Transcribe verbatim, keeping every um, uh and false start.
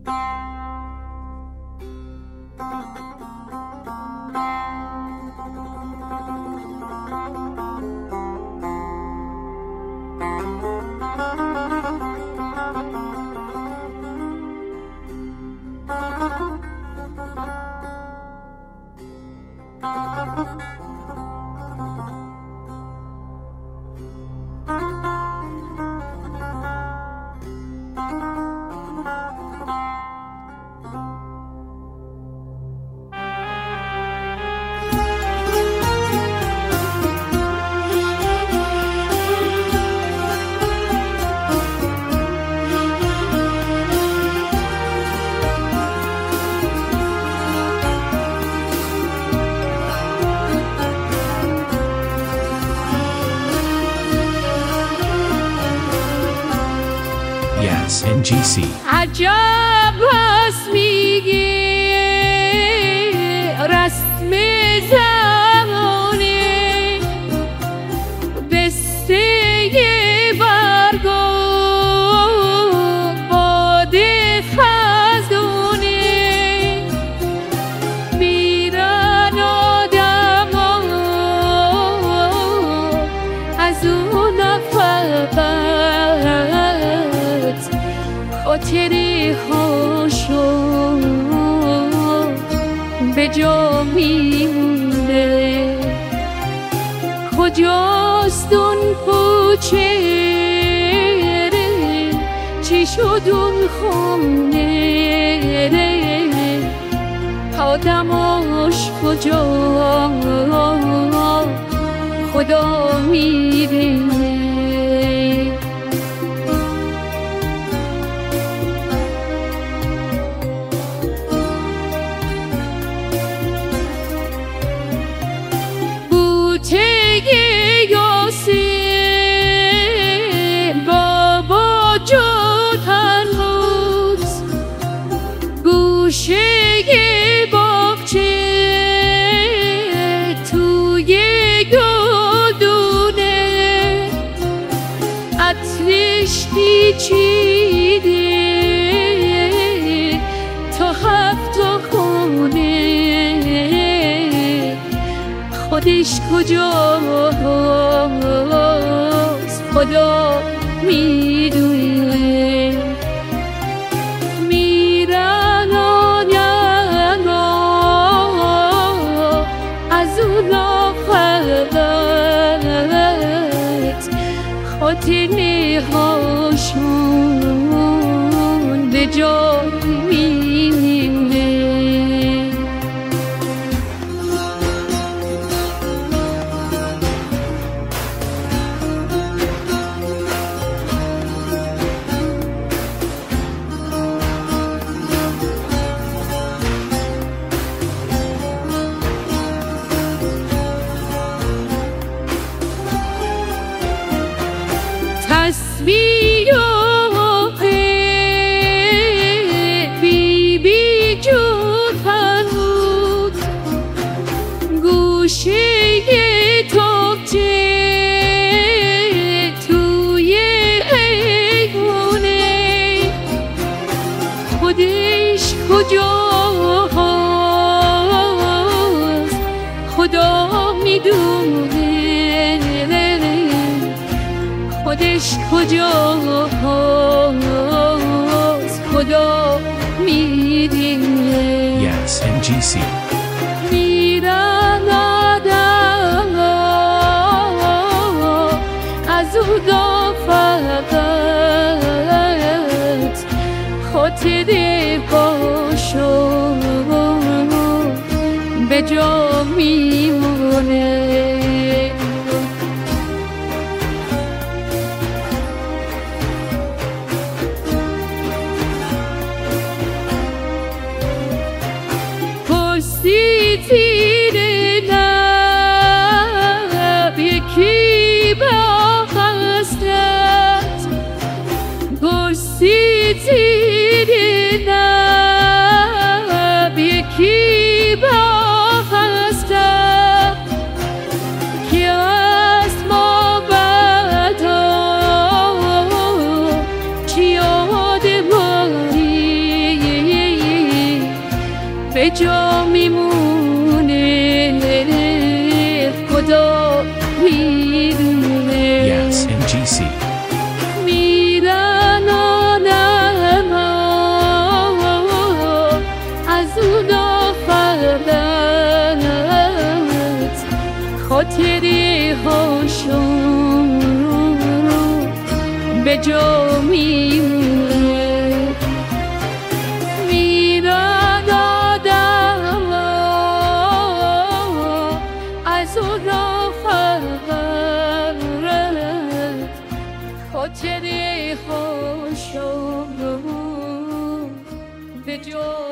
Yes, N G C. عجب هست میگه رسم زمانه بسته برگ و باد خزانه میرن آدم از اون فقط خاطری هاشو به جا میمونه کجاست اون کوچه چی شد اون خونه آدماش کجا خدا میدونه گوشه باغچه توی گلدونه عطرش پیچیده تا هفت خونه خودش کجاست خدا میدونه میرن از اون فقط خاطره هاشون به جا میمونه تسبیح و بی بی جود فرمود گوشه توبچه توی ایوونه خودش کجاست خدا میدونه خودش کجاست خدا میدونه Yes, N G C. میرن آدم از اون فقط خاطره باشو به جا میمونه زیر لب یکی به آخستت گرسید زیر لب یکی به آخستت که از ما بدا چی آدمانی به جا میمونه خدا میدونه Yes, M G C. میرن آدم از اونا فقط خاطری هاشون به جا میمونه میرن آدم از اونا فقط خاطری هاشون به جا